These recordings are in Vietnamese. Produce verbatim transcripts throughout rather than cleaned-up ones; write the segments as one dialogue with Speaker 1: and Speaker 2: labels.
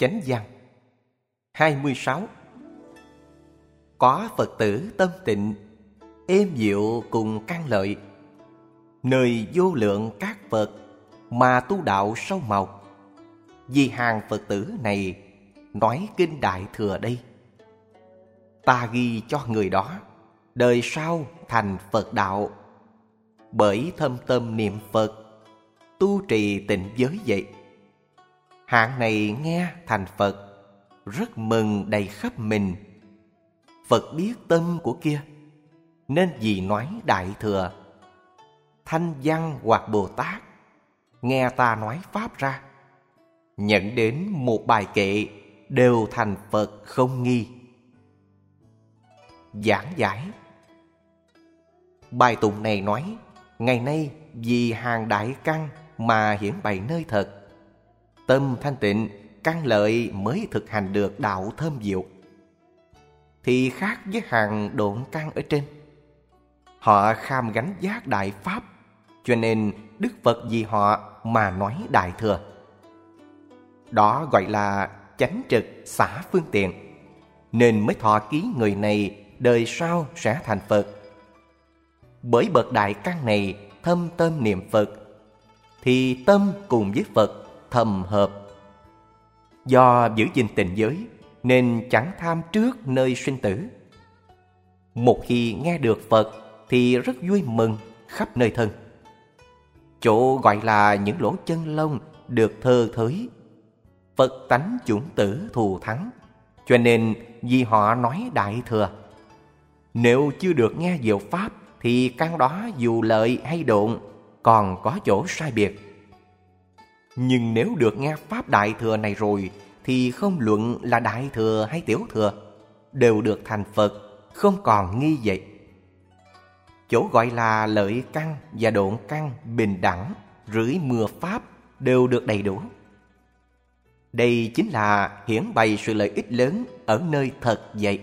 Speaker 1: Chánh văn hai mươi sáu. Có Phật tử tâm tịnh, êm dịu cùng căn lợi, nơi vô lượng các Phật mà tu đạo sâu mộc. Vì hàng Phật tử này nói kinh Đại Thừa đây, ta ghi cho người đó đời sau thành Phật đạo, bởi thâm tâm niệm Phật, tu trì tịnh giới vậy. Hạng này nghe thành Phật, rất mừng đầy khắp mình. Phật biết tâm của kia, nên vì nói Đại Thừa. Thanh Văn hoặc Bồ Tát nghe ta nói Pháp ra, nhận đến một bài kệ đều thành Phật không nghi. Giảng giải. Bài tụng này nói, ngày nay vì hàng đại căn mà hiển bày nơi thật, tâm thanh tịnh, căn lợi mới thực hành được đạo thơm diệu, thì khác với hàng độn căn ở trên. Họ kham gánh giác đại pháp, cho nên Đức Phật vì họ mà nói Đại Thừa. Đó gọi là chánh trực xả phương tiện, nên mới thọ ký người này đời sau sẽ thành Phật. Bởi bậc đại căn này thâm tâm niệm Phật, thì tâm cùng với Phật thầm hợp. Do giữ gìn tịnh giới nên chẳng tham trước nơi sinh tử. Một khi nghe được Phật thì rất vui mừng khắp nơi thân. Chỗ gọi là những lỗ chân lông được thơ thới, Phật tánh chủng tử thù thắng, cho nên vì họ nói Đại Thừa. Nếu chưa được nghe diệu pháp thì căn đó dù lợi hay độn còn có chỗ sai biệt. Nhưng nếu được nghe pháp Đại Thừa này rồi thì không luận là Đại Thừa hay Tiểu Thừa, đều được thành Phật, không còn nghi vậy. Chỗ gọi là lợi căn và độn căn bình đẳng, rưỡi mưa pháp đều được đầy đủ. Đây chính là hiển bày sự lợi ích lớn ở nơi thật vậy.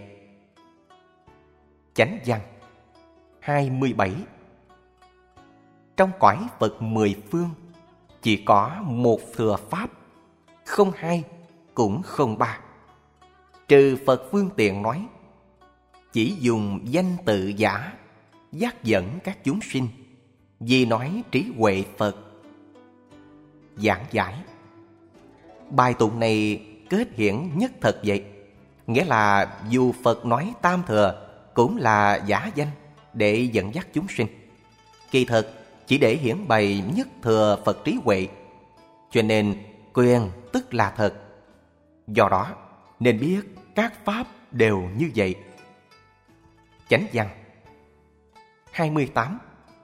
Speaker 1: Chánh văn hai mươi bảy. Trong cõi Phật mười phương chỉ có một thừa pháp, không hai cũng không ba. Trừ Phật phương tiện nói, chỉ dùng danh tự giả dắt dẫn các chúng sinh, vì nói trí huệ Phật. Giảng giải. Bài tụng này kết hiển nhất thật vậy, nghĩa là dù Phật nói tam thừa cũng là giả danh để dẫn dắt chúng sinh, kỳ thực chỉ để hiển bày nhất thừa Phật trí huệ, cho nên quyền tức là thật. Do đó nên biết các pháp đều như vậy. Chánh văn hai mươi tám.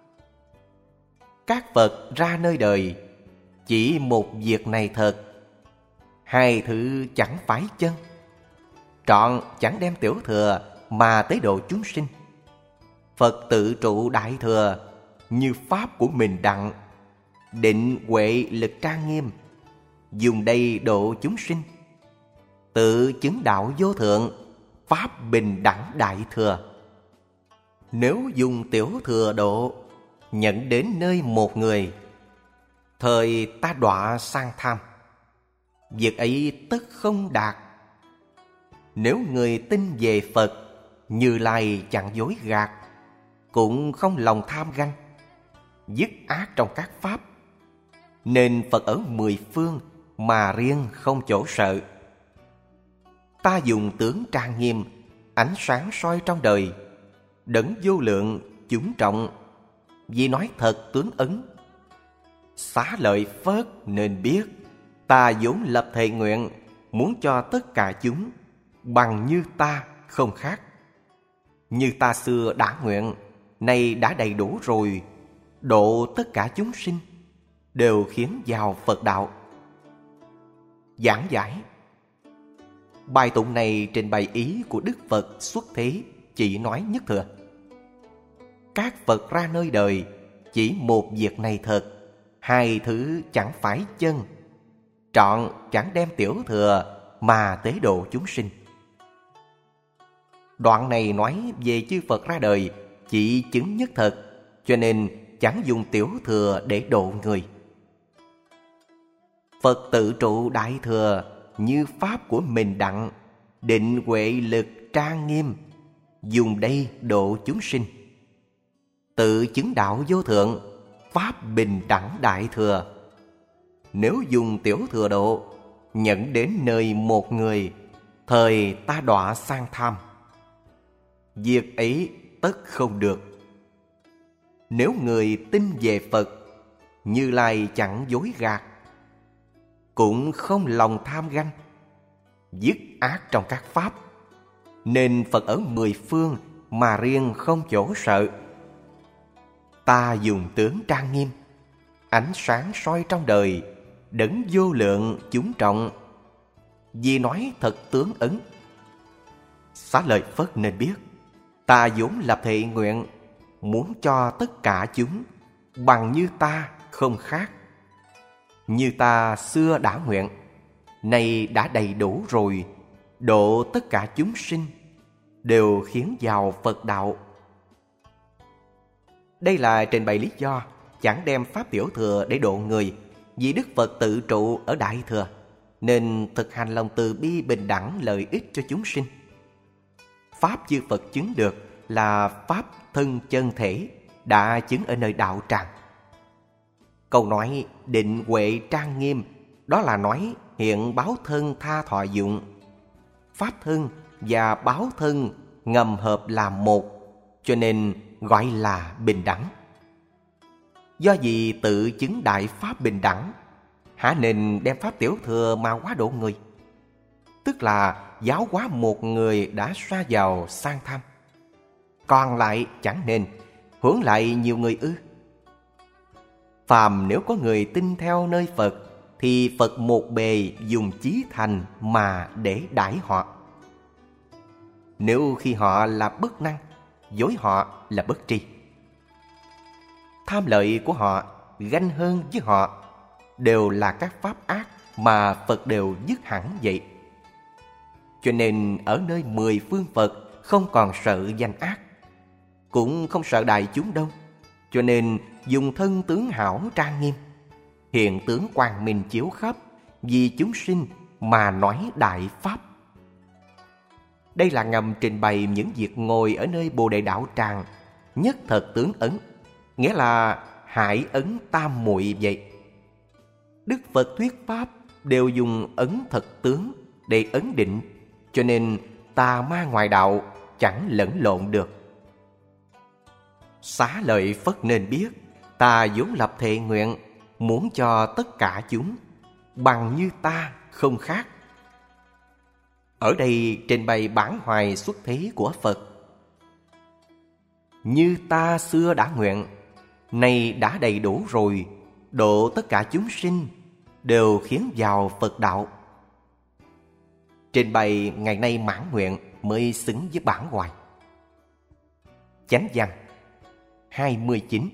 Speaker 1: Các Phật ra nơi đời chỉ một việc này thật, hai thứ chẳng phải chân. Trọn chẳng đem tiểu thừa mà tới độ chúng sinh. Phật tự trụ Đại Thừa như pháp của mình đặng, định huệ lực trang nghiêm, dùng đây độ chúng sinh. Tự chứng đạo vô thượng, pháp bình đẳng Đại Thừa. Nếu dùng tiểu thừa độ, nhận đến nơi một người, thời ta đọa sang tham, việc ấy tất không đạt. Nếu người tin về Phật, Như Lai chẳng dối gạt, cũng không lòng tham ganh, dứt ác trong các pháp, nên Phật ở mười phương mà riêng không chỗ sợ. Ta dùng tướng trang nghiêm, ánh sáng soi trong đời, đấng vô lượng chúng trọng, vì nói thật tướng ấn. Xá lợi Phất nên biết, ta vốn lập thệ nguyện, muốn cho tất cả chúng bằng như ta không khác. Như ta xưa đã nguyện, nay đã đầy đủ rồi, độ tất cả chúng sinh, đều khiến vào Phật đạo. Giảng giải. Bài tụng này trình bày ý của Đức Phật xuất thế, chỉ nói nhất thừa. Các Phật ra nơi đời chỉ một việc này thật, hai thứ chẳng phải chân. Trọn chẳng đem tiểu thừa mà tế độ chúng sinh. Đoạn này nói về chư Phật ra đời chỉ chứng nhất thật, cho nên chẳng dùng tiểu thừa để độ người. Phật tự trụ Đại Thừa như pháp của mình đặng, định huệ lực trang nghiêm, dùng đây độ chúng sinh. Tự chứng đạo vô thượng, pháp bình đẳng đại thừa. Nếu dùng tiểu thừa độ, nhận đến nơi một người, thời ta đọa sang tham. Việc ấy tất không được. Nếu người tin về Phật, Như Lai chẳng dối gạt, cũng không lòng tham ganh, dứt ác trong các pháp, nên Phật ở mười phương mà riêng không chỗ sợ. Ta dùng tướng trang nghiêm, ánh sáng soi trong đời, đấng vô lượng chúng trọng, vì nói thật tướng ấn. Xá Lợi Phất nên biết, ta vốn lập thệ nguyện, muốn cho tất cả chúng bằng như ta không khác. Như ta xưa đã nguyện, nay đã đầy đủ rồi, độ tất cả chúng sinh, đều khiến vào Phật đạo. Đây là trình bày lý do chẳng đem pháp tiểu thừa để độ người, vì Đức Phật tự trụ ở đại thừa, nên thực hành lòng từ bi bình đẳng lợi ích cho chúng sinh. Pháp chư Phật chứng được là pháp thân chân thể, đã chứng ở nơi đạo tràng. Câu nói định huệ trang nghiêm, đó là nói hiện báo thân tha thọ dụng. Pháp thân và báo thân ngầm hợp làm một, cho nên gọi là bình đẳng. Do vì tự chứng đại pháp bình đẳng, hả nên đem pháp tiểu thừa mà quá độ người, tức là giáo hóa một người đã sa vào sang tham, còn lại chẳng nên huống lại nhiều người ư? Phàm nếu có người tin theo nơi Phật, thì Phật một bề dùng chí thành mà để đãi họ. Nếu khi họ là bất năng, dối họ là bất tri, tham lợi của họ, ganh hơn với họ, đều là các pháp ác mà Phật đều dứt hẳn vậy. Cho nên ở nơi mười phương Phật không còn sợ danh ác, cũng không sợ đại chúng đâu. Cho nên dùng thân tướng hảo trang nghiêm, hiện tướng quang minh chiếu khắp, vì chúng sinh mà nói đại pháp. Đây là ngầm trình bày những việc ngồi ở nơi Bồ Đề Đạo Tràng nhất thật tướng ấn, nghĩa là hải ấn tam muội vậy. Đức Phật thuyết pháp đều dùng ấn thật tướng để ấn định, cho nên tà ma ngoại đạo chẳng lẫn lộn được. Xá Lợi Phất nên biết, ta vốn lập thệ nguyện, muốn cho tất cả chúng bằng như ta không khác. Ở đây trình bày bản hoài xuất thế của Phật. Như ta xưa đã nguyện, nay đã đầy đủ rồi, độ tất cả chúng sinh, đều khiến vào Phật đạo. Trình bày ngày nay mãn nguyện mới xứng với bản hoài. Chánh văn hai mươi chín.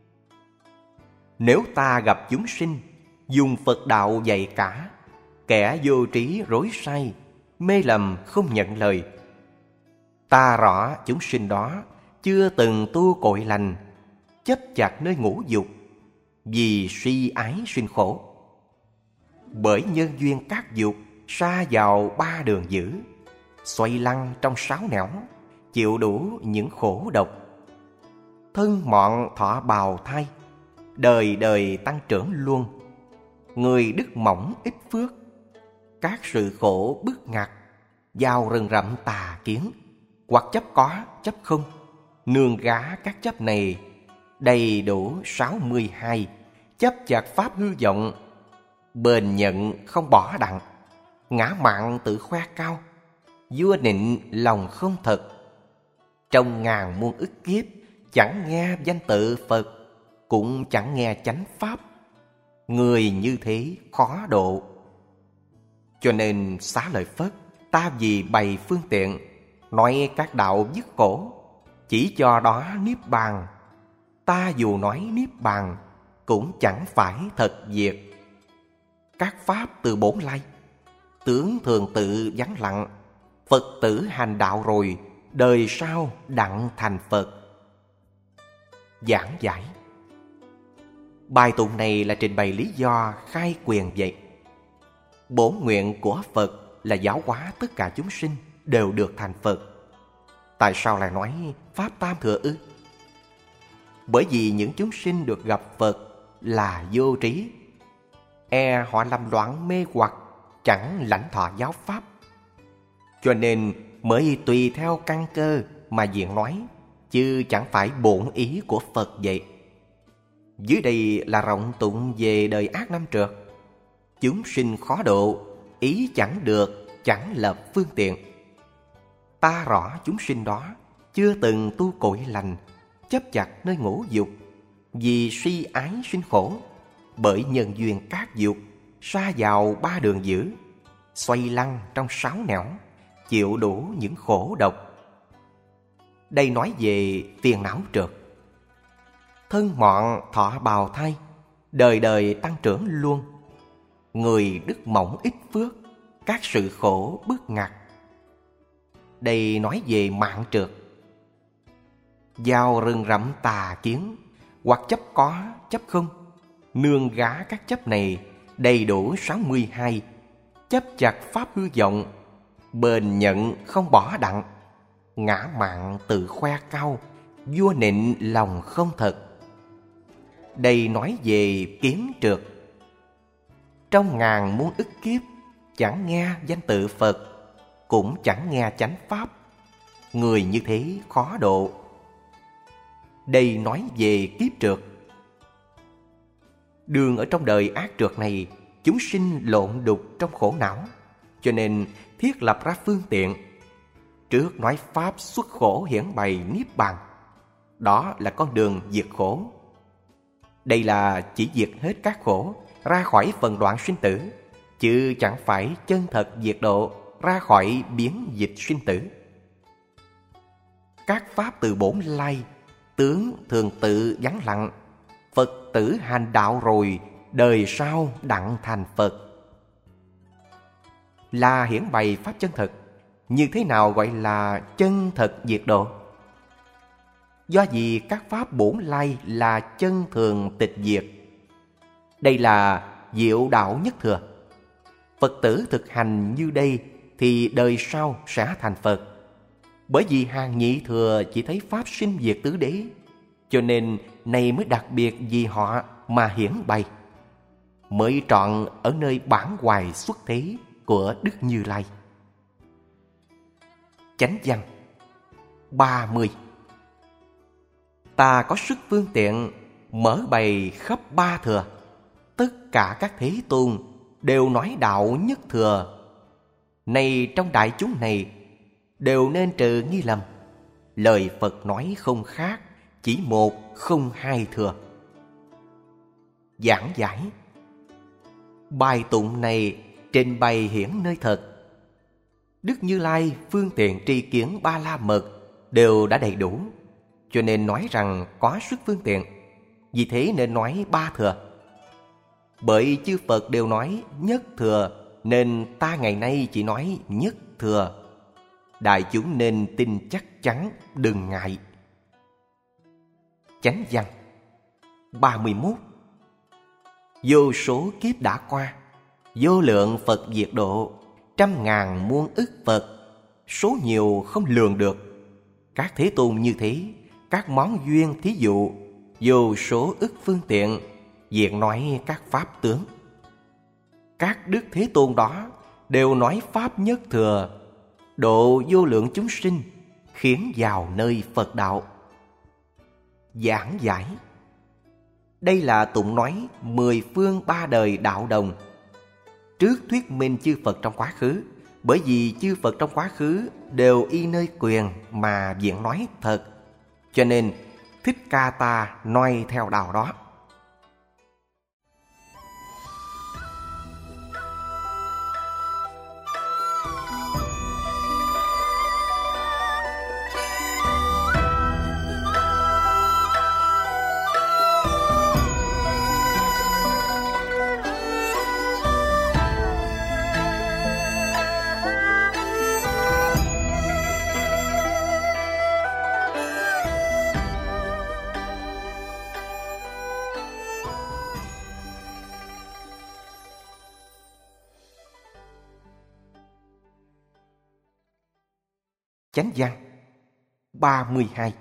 Speaker 1: Nếu ta gặp chúng sinh, dùng Phật đạo dạy cả, kẻ vô trí rối sai, mê lầm không nhận lời, ta rõ chúng sinh đó chưa từng tu cội lành, chấp chặt nơi ngũ dục, vì suy ái sinh khổ. Bởi nhân duyên các dục sa vào ba đường dữ, xoay lăn trong sáu nẻo, chịu đủ những khổ độc. Thân mọn thọ bào thai, đời đời tăng trưởng luôn. Người đức mỏng ít phước, các sự khổ bức ngặt, vào rừng rậm tà kiến, hoặc chấp có chấp không, nương gá các chấp này, đầy đủ sáu mươi hai, chấp chặt pháp hư vọng, bền nhận không bỏ đặng, ngã mạn tự khoe cao, vua nịnh lòng không thật. Trong ngàn muôn ức kiếp, chẳng nghe danh tự Phật, cũng chẳng nghe chánh pháp. Người như thế khó độ. Cho nên Xá Lợi Phất, ta vì bày phương tiện, nói các đạo dứt khổ, chỉ cho đó niết bàn. Ta dù nói niết bàn, cũng chẳng phải thật diệt. Các pháp từ bổn lai, tướng thường tự vắng lặng, Phật tử hành đạo rồi, đời sau đặng thành Phật. Giảng giải. Bài tụng này là trình bày lý do khai quyền vậy. Bổn nguyện của Phật là giáo hóa tất cả chúng sinh đều được thành Phật. Tại sao lại nói Pháp Tam Thừa ư? Bởi vì những chúng sinh được gặp Phật là vô trí, e họ lầm loạn mê hoặc, chẳng lãnh thọ giáo Pháp, cho nên mới tùy theo căn cơ mà diện nói, chứ chẳng phải bổn ý của Phật vậy. Dưới đây là rộng tụng về đời ác năm trượt. Chúng sinh khó độ, ý chẳng được, chẳng lập phương tiện. Ta rõ chúng sinh đó chưa từng tu cội lành, chấp chặt nơi ngũ dục, vì suy ái sinh khổ, bởi nhân duyên các dục, sa vào ba đường dữ, xoay lăn trong sáu nẻo, chịu đủ những khổ độc. Đây nói về phiền não trượt. Thân mọn thọ bào thai, đời đời tăng trưởng luôn. Người đức mỏng ít phước, các sự khổ bức ngặt. Đây nói về mạng trượt. Vào rừng rậm tà kiến, hoặc chấp có, chấp không, nương gá các chấp này đầy đủ sáu mươi hai, chấp chặt pháp hư vọng, bền nhận không bỏ đặng, ngã mạn tự khoe cao, vua nịnh lòng không thật. Đây nói về kiến trượt. Trong ngàn muôn ức kiếp, chẳng nghe danh tự Phật, cũng chẳng nghe chánh pháp, người như thế khó độ. Đây nói về kiếp trượt. Đường ở trong đời ác trượt này, chúng sinh lộn đục trong khổ não, cho nên thiết lập ra phương tiện. Trước nói pháp xuất khổ hiển bày niết bàn, đó là con đường diệt khổ. Đây là chỉ diệt hết các khổ, ra khỏi phần đoạn sinh tử, chứ chẳng phải chân thật diệt độ, ra khỏi biến dịch sinh tử. Các pháp từ bổn lai, tướng thường tự vắng lặng, Phật tử hành đạo rồi, đời sau đặng thành Phật. Là hiển bày pháp chân thật. Như thế nào gọi là chân thật diệt độ? Do vì các pháp bổn lai là chân thường tịch diệt. Đây là diệu đạo nhất thừa. Phật tử thực hành như đây thì đời sau sẽ thành Phật. Bởi vì hàng nhị thừa chỉ thấy pháp sinh diệt tứ đế, cho nên này mới đặc biệt vì họ mà hiển bày, mới trọn ở nơi bản hoài xuất thế của Đức Như Lai. Chánh văn ba mươi. Ta có sức phương tiện mở bày khắp ba thừa, tất cả các thế tôn đều nói đạo nhất thừa. Này trong đại chúng này đều nên trừ nghi lầm, lời Phật nói không khác, chỉ một không hai thừa. Giảng giải. Bài tụng này trình bày hiển nơi thật. Đức Như Lai phương tiện tri kiến ba la mật đều đã đầy đủ, cho nên nói rằng có sức phương tiện. Vì thế nên nói ba thừa. Bởi chư Phật đều nói nhất thừa, nên ta ngày nay chỉ nói nhất thừa. Đại chúng nên tin chắc chắn, đừng ngại. Chánh văn ba mươi mốt. Vô số kiếp đã qua, vô lượng Phật diệt độ, trăm ngàn muôn ức Phật, số nhiều không lường được. Các thế tôn như thế, các món duyên thí dụ, vô số ức phương tiện, diện nói các pháp tướng. Các đức thế tôn đó đều nói pháp nhất thừa, độ vô lượng chúng sinh, khiến vào nơi Phật đạo. Giảng giải. Đây là tụng nói mười phương ba đời đạo đồng. Trước thuyết minh chư Phật trong quá khứ, bởi vì chư Phật trong quá khứ đều y nơi quyền mà viện nói thật, cho nên Thích Ca Ta noi theo đạo đó. Chánh văn ba mươi hai.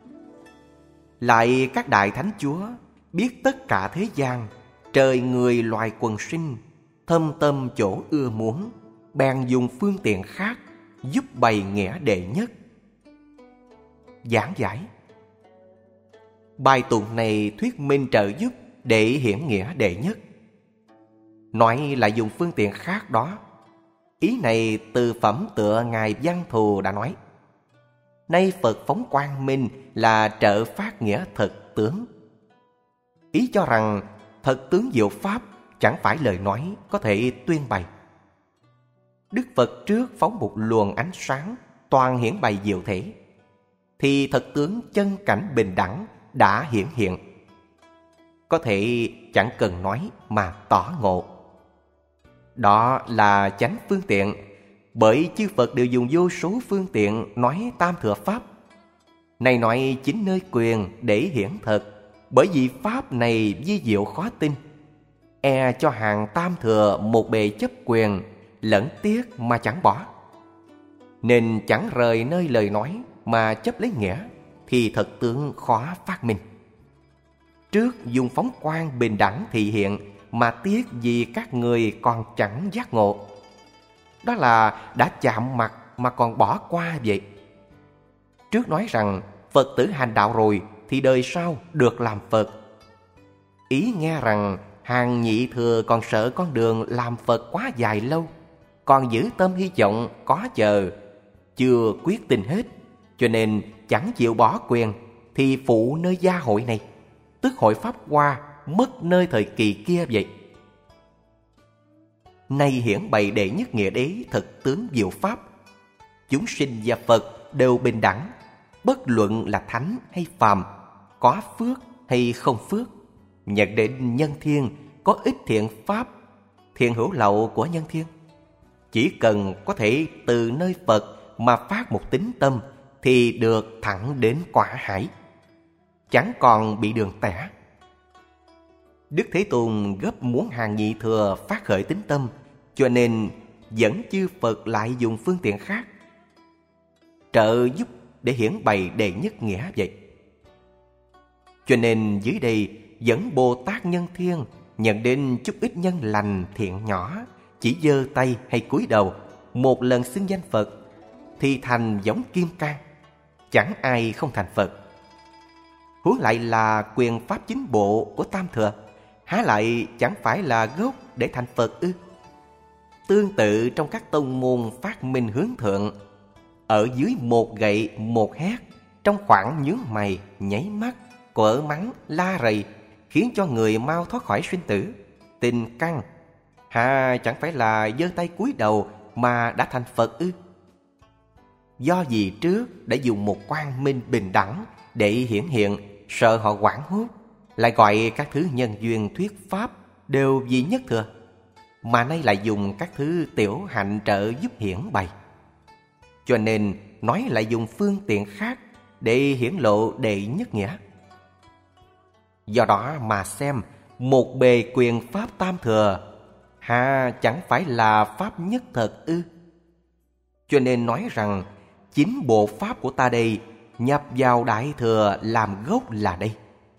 Speaker 1: Lại các đại thánh chúa biết tất cả thế gian, trời người loài quần sinh, thâm tâm chỗ ưa muốn, bèn dùng phương tiện khác giúp bày nghĩa đệ nhất. Giảng giải. Bài tụng này thuyết minh trợ giúp để hiển nghĩa đệ nhất. Nói là dùng phương tiện khác đó. Ý này từ phẩm tựa Ngài Văn Thù đã nói. Nay Phật phóng quang minh là trợ phát nghĩa thực tướng. Ý cho rằng thật tướng diệu pháp chẳng phải lời nói có thể tuyên bày. Đức Phật trước phóng một luồng ánh sáng toàn hiển bày diệu thể, thì thật tướng chân cảnh bình đẳng đã hiển hiện. Có thể chẳng cần nói mà tỏ ngộ. Đó là chánh phương tiện, bởi chư Phật đều dùng vô số phương tiện nói tam thừa pháp. Này nói chính nơi quyền để hiển thật, bởi vì pháp này vi diệu khó tin. E cho hàng tam thừa một bề chấp quyền, lẫn tiếc mà chẳng bỏ. Nên chẳng rời nơi lời nói mà chấp lấy nghĩa, thì thật tướng khó phát minh. Trước dùng phóng quang bình đẳng thị hiện, mà tiếc vì các người còn chẳng giác ngộ. Đó là đã chạm mặt mà còn bỏ qua vậy. Trước nói rằng Phật tử hành đạo rồi thì đời sau được làm Phật. Ý nghe rằng hàng nhị thừa còn sợ con đường làm Phật quá dài lâu, còn giữ tâm hy vọng có chờ, chưa quyết tình hết, cho nên chẳng chịu bỏ quyền, thì phụ nơi gia hội này, tức hội Pháp Hoa mất nơi thời kỳ kia vậy. Nay hiển bày đệ nhất nghĩa đế thực tướng diệu pháp. Chúng sinh và Phật đều bình đẳng, bất luận là thánh hay phàm, có phước hay không phước. Nhận đến nhân thiên có ít thiện pháp, thiện hữu lậu của nhân thiên. Chỉ cần có thể từ nơi Phật mà phát một tín tâm, thì được thẳng đến quả hải, chẳng còn bị đường tẻ. Đức Thế Tôn gấp muốn hàng nhị thừa phát khởi tín tâm, cho nên dẫn chư Phật lại dùng phương tiện khác, trợ giúp để hiển bày đệ nhất nghĩa vậy. Cho nên dưới đây dẫn Bồ Tát Nhân Thiên nhận đến chút ít nhân lành thiện nhỏ, chỉ giơ tay hay cúi đầu một lần xưng danh Phật, thì thành giống kim cang, chẳng ai không thành Phật. Huống lại là quyền pháp chính bộ của tam thừa, há lại chẳng phải là gốc để thành Phật ư? Tương tự trong các tông môn phát minh hướng thượng, ở dưới một gậy một hét, trong khoảng nhướng mày nháy mắt, quở mắng la rầy, khiến cho người mau thoát khỏi sinh tử, tình căng, hà chẳng phải là giơ tay cúi đầu mà đã thành Phật ư? Do gì trước đã dùng một quang minh bình đẳng để hiển hiện, sợ họ hoảng hốt, lại gọi các thứ nhân duyên thuyết pháp đều vì nhất thừa, mà nay lại dùng các thứ tiểu hạnh trợ giúp hiển bày. Cho nên nói lại dùng phương tiện khác để hiển lộ đệ nhất nghĩa. Do đó mà xem một bề quyền pháp tam thừa, hà chẳng phải là pháp nhất thật ư? Cho nên nói rằng chính bộ pháp của ta đây nhập vào đại thừa làm gốc là đây.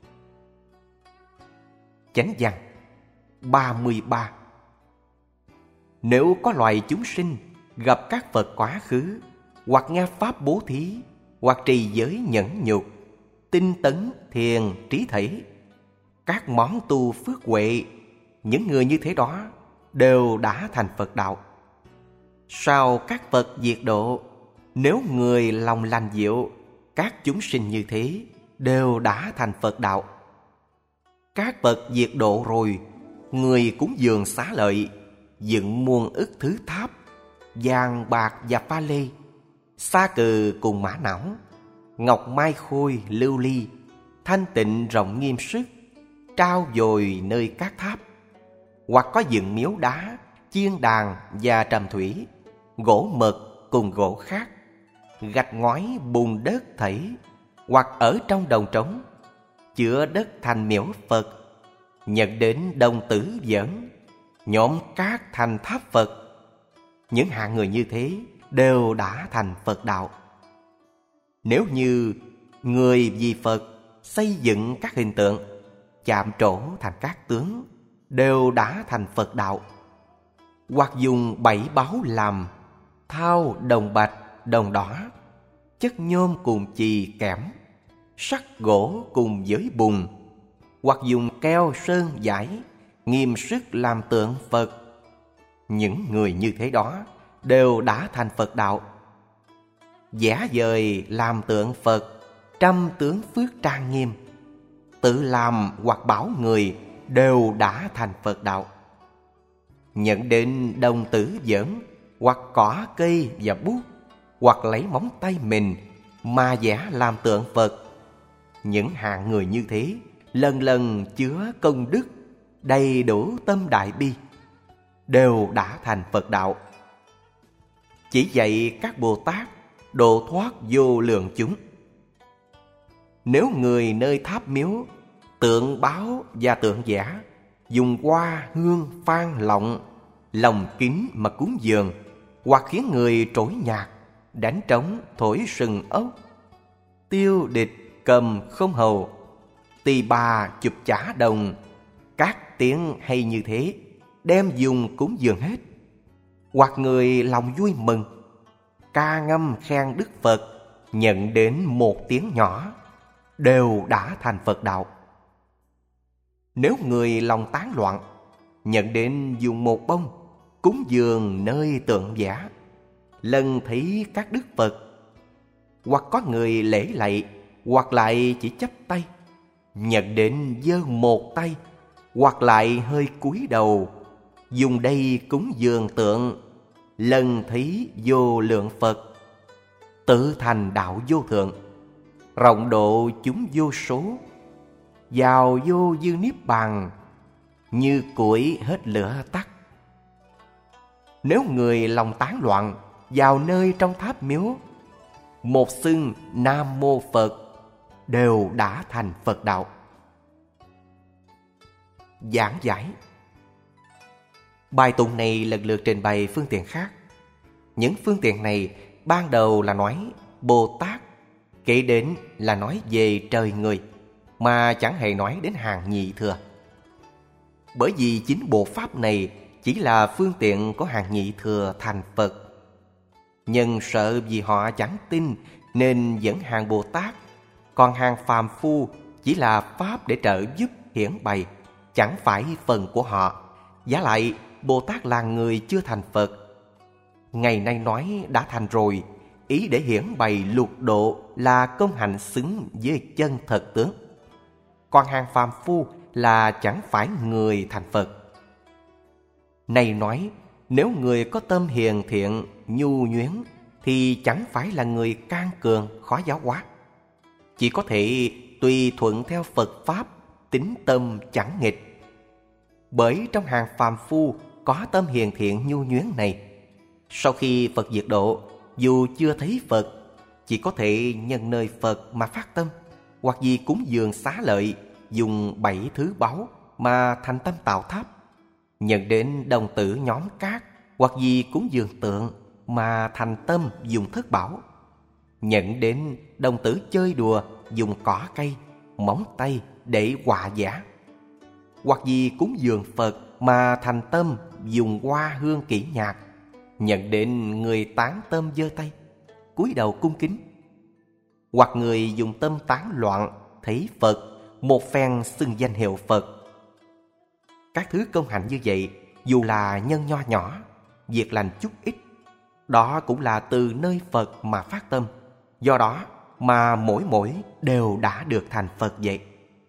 Speaker 1: Chánh văn ba mươi ba. Nếu có loài chúng sinh gặp các Phật quá khứ, hoặc nghe pháp bố thí, hoặc trì giới nhẫn nhục, tinh tấn thiền trí thể, các món tu phước huệ, những người như thế đó đều đã thành Phật đạo. Sau các Phật diệt độ, nếu người lòng lành diệu, các chúng sinh như thế đều đã thành Phật đạo. Các Phật diệt độ rồi, người cúng dường xá lợi, dựng muôn ức thứ tháp, vàng bạc và pha lê, sa cừ cùng mã não, ngọc mai khôi lưu ly, thanh tịnh rộng nghiêm sức, trao dồi nơi các tháp. Hoặc có dựng miếu đá, chiên đàn và trầm thủy, gỗ mật cùng gỗ khác, gạch ngói bùn đất thảy, hoặc ở trong đồng trống, chữa đất thành miếu Phật, nhận đến đồng tử dẫn, nhóm cát thành tháp Phật. Những hạng người như thế đều đã thành Phật đạo. Nếu như người vì Phật xây dựng các hình tượng, chạm trổ thành các tướng, đều đã thành Phật đạo. Hoặc dùng bảy báu làm thao, đồng bạch, đồng đỏ, chất nhôm cùng chì kẽm, sắt gỗ cùng với bùn, hoặc dùng keo sơn vải, nghiêm sức làm tượng Phật. Những người như thế đó đều đã thành Phật đạo. Vẽ vời làm tượng Phật, trăm tướng phước trang nghiêm, tự làm hoặc bảo người đều đã thành Phật đạo. Nhận đến đồng tử giỡn, hoặc cỏ cây và bút, hoặc lấy móng tay mình mà vẽ làm tượng Phật. Những hạng người như thế lần lần chứa công đức, đầy đủ tâm đại bi, đều đã thành Phật đạo. Chỉ dạy các Bồ Tát độ thoát vô lượng chúng. Nếu người nơi tháp miếu, tượng báo và tượng giả dùng hoa, hương, phan lọng, lòng kính mà cúng dường, hoặc khiến người trỗi nhạc, đánh trống, thổi sừng ốc, tiêu địch, cầm không hầu, tỳ bà chụp chả đồng, các tiếng hay như thế đem dùng cúng dường hết. Hoặc người lòng vui mừng, ca ngâm khen Đức Phật, nhận đến một tiếng nhỏ, đều đã thành Phật đạo. Nếu người lòng tán loạn, nhận đến dùng một bông cúng dường nơi tượng vẽ, lần thấy các Đức Phật. Hoặc có người lễ lạy, hoặc lại chỉ chắp tay, nhận đến giơ một tay, hoặc lại hơi cúi đầu, dùng đây cúng dường tượng, lần thấy vô lượng Phật, tự thành đạo vô thượng, rộng độ chúng vô số, vào vô dư niết bàn, như củi hết lửa tắt. Nếu người lòng tán loạn, vào nơi trong tháp miếu, một xưng Nam Mô Phật, đều đã thành Phật đạo. Giảng giải. Bài tụng này lần lượt trình bày phương tiện khác. Những phương tiện này ban đầu là nói Bồ Tát, kể đến là nói về trời người, mà chẳng hề nói đến hàng nhị thừa. Bởi vì chính bộ pháp này chỉ là phương tiện của hàng nhị thừa thành Phật. Nhân sợ vì họ chẳng tin nên dẫn hàng Bồ Tát, còn hàng phàm phu chỉ là pháp để trợ giúp hiển bày, chẳng phải phần của họ. Vả lại Bồ Tát là người chưa thành Phật, ngày nay nói đã thành rồi, ý để hiển bày lục độ là công hạnh xứng với chân thật tướng. Còn hàng phàm phu là chẳng phải người thành Phật. Này nói, nếu người có tâm hiền thiện, nhu nhuyến, thì chẳng phải là người can cường, khó giáo hóa. Chỉ có thể tùy thuận theo Phật Pháp, tín tâm chẳng nghịch. Bởi trong hàng phàm phu có tâm hiền thiện nhu nhuyến này, sau khi Phật diệt độ, dù chưa thấy Phật, chỉ có thể nhân nơi Phật mà phát tâm, hoặc vì cúng dường xá lợi, dùng bảy thứ báu mà thành tâm tạo tháp, nhận đến đồng tử nhóm cát, hoặc vì cúng dường tượng mà thành tâm dùng thất bảo, nhận đến đồng tử chơi đùa, dùng cỏ cây, móng tay để họa vẽ, hoặc vì cúng dường Phật mà thành tâm dùng hoa hương kỹ nhạc, nhận đến người tán tâm giơ tay, cúi đầu cung kính. Hoặc người dùng tâm tán loạn, thấy Phật, một phen xưng danh hiệu Phật. Các thứ công hạnh như vậy, dù là nhân nho nhỏ, việc lành chút ít, đó cũng là từ nơi Phật mà phát tâm. Do đó mà mỗi mỗi đều đã được thành Phật vậy.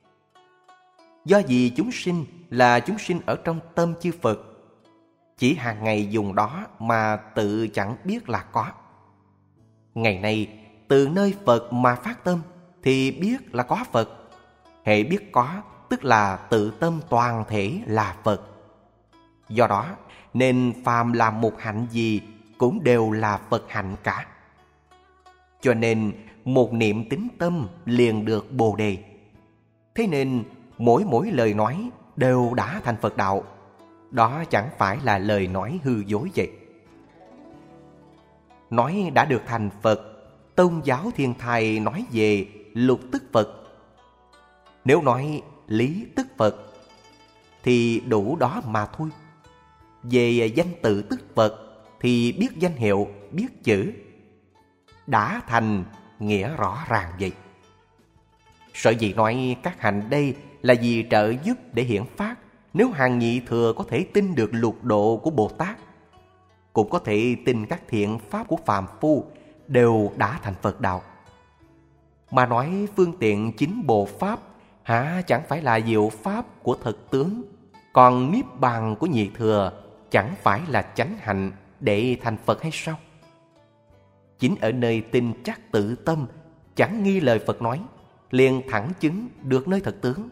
Speaker 1: Do vì chúng sinh là chúng sinh ở trong tâm chư Phật, chỉ hàng ngày dùng đó mà tự chẳng biết là có. Ngày nay từ nơi Phật mà phát tâm thì biết là có Phật. Hễ biết có tức là tự tâm toàn thể là Phật. Do đó nên phàm làm một hạnh gì cũng đều là Phật hạnh cả. Cho nên một niệm tín tâm liền được Bồ đề. Thế nên mỗi mỗi lời nói đều đã thành Phật đạo. Đó chẳng phải là lời nói hư dối vậy. Nói đã được thành Phật, Tôn giáo Thiên Thai nói về lục tức Phật. Nếu nói lý tức Phật thì đủ đó mà thôi. Về danh tự tức Phật thì biết danh hiệu, biết chữ, đã thành nghĩa rõ ràng vậy. Sở dĩ nói các hành đây là vì trợ giúp để hiển phát. Nếu hàng nhị thừa có thể tin được lục độ của Bồ Tát, cũng có thể tin các thiện pháp của phàm phu đều đã thành Phật đạo. Mà nói phương tiện chính Bồ Pháp hả chẳng phải là diệu pháp của thực tướng, còn niết bàn của nhị thừa chẳng phải là chánh hạnh để thành Phật hay sao? Chính ở nơi tin chắc tự tâm, chẳng nghi lời Phật nói, liền thẳng chứng được nơi thật tướng.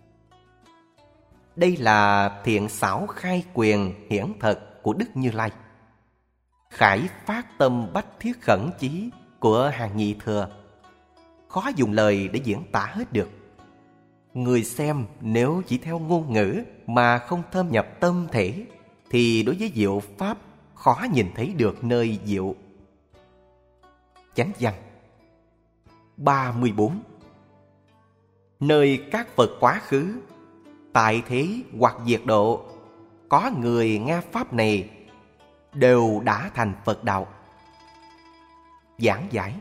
Speaker 1: Đây là thiện xảo khai quyền hiển thật của Đức Như Lai, khải phát tâm bách thiết khẩn chí của hàng nhị thừa, khó dùng lời để diễn tả hết được. Người xem nếu chỉ theo ngôn ngữ mà không thâm nhập tâm thể thì đối với diệu pháp khó nhìn thấy được nơi diệu. Chánh văn ba mươi bốn. Nơi các Phật quá khứ, tại thế hoặc diệt độ, có người nghe pháp này đều đã thành Phật đạo. Giảng giải.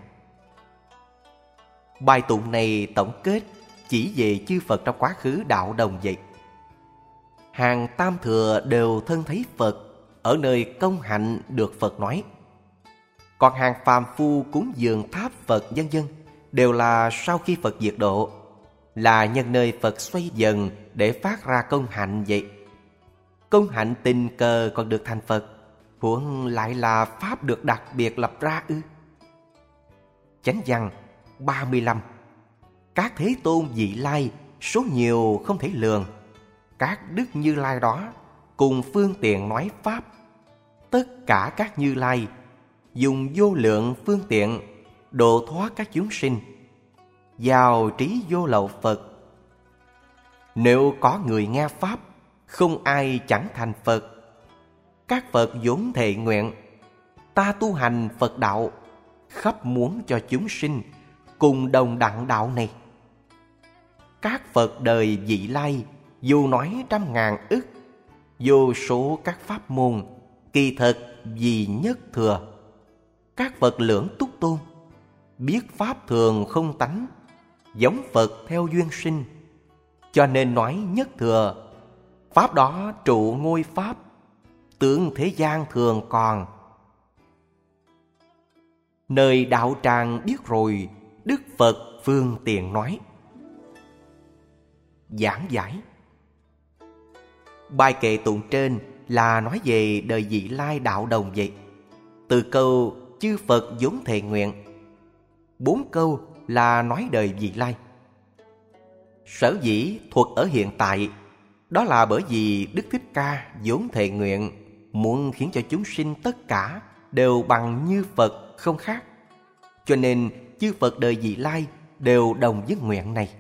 Speaker 1: Bài tụng này tổng kết chỉ về chư Phật trong quá khứ đạo đồng vậy. Hàng tam thừa đều thân thấy Phật ở nơi công hạnh được Phật nói. Còn hàng phàm phu cúng dường tháp Phật vân vân đều là sau khi Phật diệt độ, là nhân nơi Phật xoay dần để phát ra công hạnh vậy. Công hạnh tình cờ còn được thành Phật, huống lại là pháp được đặc biệt lập ra ư? Chánh văn ba mươi lăm. Các thế tôn vị lai số nhiều không thể lường, các đức Như Lai đó cùng phương tiện nói pháp. Tất cả các Như Lai dùng vô lượng phương tiện độ thoát các chúng sinh, vào trí vô lậu Phật. Nếu có người nghe pháp, không ai chẳng thành Phật. Các Phật vốn thệ nguyện, ta tu hành Phật đạo, khắp muốn cho chúng sinh cùng đồng đặng đạo này. Các Phật đời vị lai dù nói trăm ngàn ức, vô số các pháp môn, kỳ thực vì nhất thừa. Các Phật lưỡng túc tôn, biết pháp thường không tánh, giống Phật theo duyên sinh, cho nên nói nhất thừa. Pháp đó trụ ngôi pháp, tướng thế gian thường còn. Nơi đạo tràng biết rồi, Đức Phật phương tiện nói. Giảng giải. Bài kệ tụng trên là nói về đời vị lai đạo đồng vậy. Từ câu chư Phật vốn thệ nguyện, bốn câu là nói đời vị lai. Sở dĩ thuật ở hiện tại, đó là bởi vì Đức Thích Ca vốn thệ nguyện muốn khiến cho chúng sinh tất cả đều bằng như Phật không khác, cho nên chư Phật đời vị lai đều đồng với nguyện này.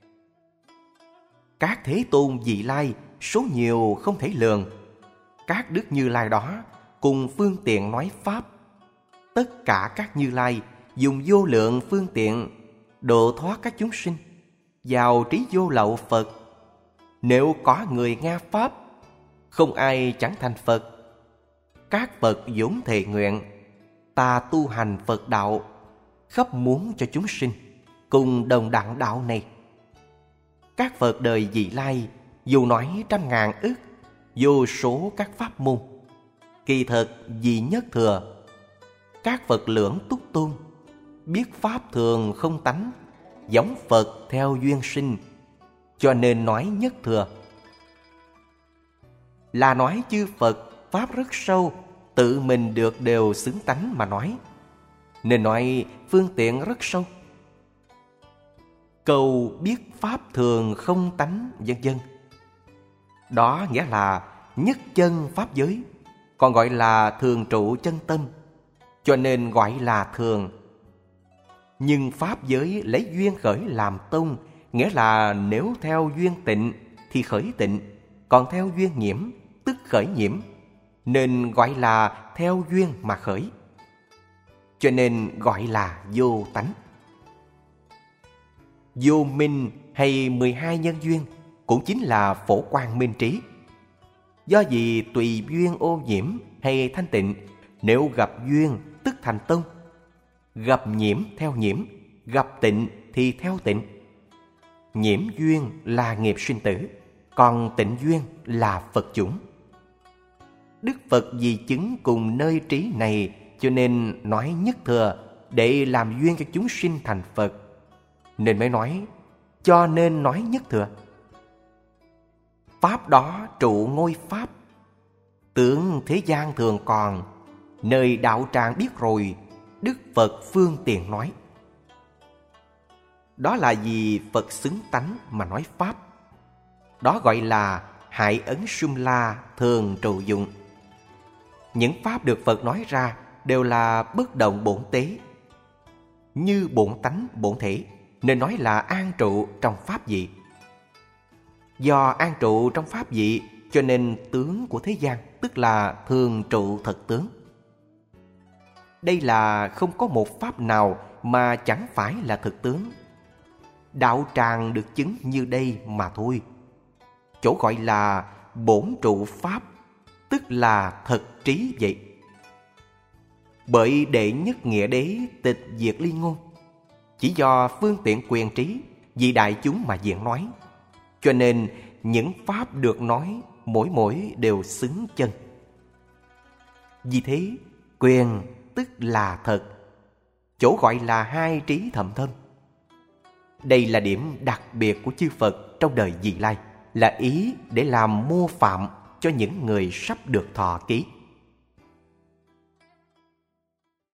Speaker 1: Các thế tôn vị lai số nhiều không thể lường, các đức Như Lai đó cùng phương tiện nói pháp. Tất cả các Như Lai dùng vô lượng phương tiện độ thoát các chúng sinh, vào trí vô lậu Phật. Nếu có người nghe pháp, không ai chẳng thành Phật. Các Phật vốn thệ nguyện, ta tu hành Phật đạo, khắp muốn cho chúng sinh cùng đồng đặng đạo này. Các Phật đời vị lai dù nói trăm ngàn ức, vô số các pháp môn, kỳ thực vì nhất thừa. Các Phật lưỡng túc tôn, biết pháp thường không tánh, giống Phật theo duyên sinh, cho nên nói nhất thừa. Là nói chư Phật pháp rất sâu, tự mình được đều xứng tánh mà nói, nên nói phương tiện rất sâu. Câu biết pháp thường không tánh vân vân, đó nghĩa là nhất chân pháp giới, còn gọi là thường trụ chân tâm, cho nên gọi là thường. Nhưng pháp giới lấy duyên khởi làm tông, nghĩa là nếu theo duyên tịnh thì khởi tịnh, còn theo duyên nhiễm tức khởi nhiễm, nên gọi là theo duyên mà khởi. cho nên gọi là vô tánh. Vô minh hay mười hai nhân duyên cũng chính là phổ quang minh trí. Do gì tùy duyên ô nhiễm hay thanh tịnh, nếu gặp duyên tức thành tông, gặp nhiễm theo nhiễm, gặp tịnh thì theo tịnh. Nhiễm duyên là nghiệp sinh tử, còn tịnh duyên là Phật chủng. Đức Phật vì chứng cùng nơi trí này cho nên nói nhất thừa để làm duyên cho chúng sinh thành Phật, nên mới nói cho nên nói nhất thừa. Pháp đó trụ ngôi Pháp, tướng thế gian thường còn, nơi đạo tràng biết rồi, Đức Phật phương tiện nói. Đó là vì Phật xứng tánh mà nói Pháp. Đó gọi là hải ấn sum la thường trụ dụng. Những Pháp được Phật nói ra đều là bất động bổn tế, như bổn tánh bổn thể, nên nói là an trụ trong Pháp vị. Do an trụ trong Pháp vị cho nên tướng của thế gian tức là thường trụ thật tướng. Đây là không có một Pháp nào mà chẳng phải là thực tướng. Đạo tràng được chứng như đây mà thôi. Chỗ gọi là bổn trụ Pháp, tức là thật trí vậy. Bởi đệ nhất nghĩa đế tịch diệt ly ngôn, chỉ do phương tiện quyền trí vì đại chúng mà diễn nói, cho nên những Pháp được nói mỗi mỗi đều xứng chân. Vì thế quyền tức là thật, chỗ gọi là hai trí thậm thâm. Đây là điểm đặc biệt của chư Phật trong đời vị lai, là ý để làm mô phạm cho những người sắp được thọ ký.